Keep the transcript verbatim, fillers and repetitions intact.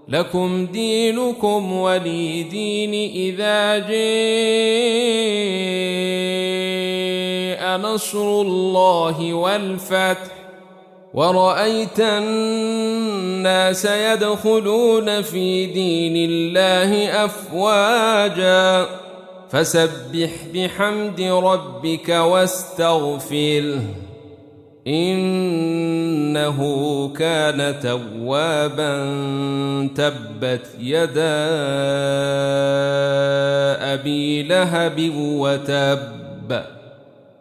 لكم دينكم ولي دين. إذا جاء نصر الله والفتح ورأيت الناس يدخلون في دين الله أفواجا فسبح بحمد ربك واستغفره إنه كان توابا. تبت يدا أبي لهب وتب